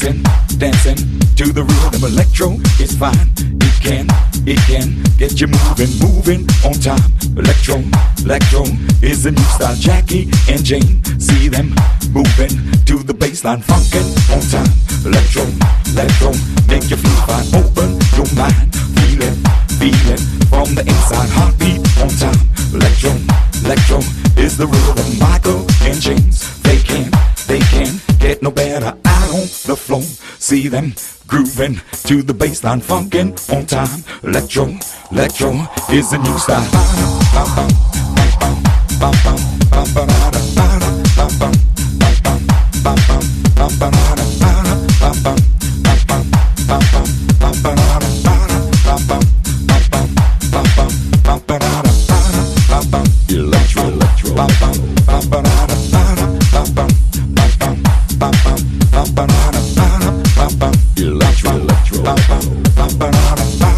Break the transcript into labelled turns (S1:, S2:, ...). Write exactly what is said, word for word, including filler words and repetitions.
S1: dancing, dancing to the rhythm. Electro is fine. It can, it can get you moving, moving on time. Electro, electro is the new style. Jackie and Jane, see them moving to the bassline, funkin' on time. Electro, electro, make you feel fine. Open your mind, feel it, feel it from the inside. Heartbeat on time. Electro, electro is the rhythm. Michael and James, they can, they can get no better out on the floor. See them grooving to the bassline, funkin' on time. Electro, electro is the new style. Electro, electro, electro, electro.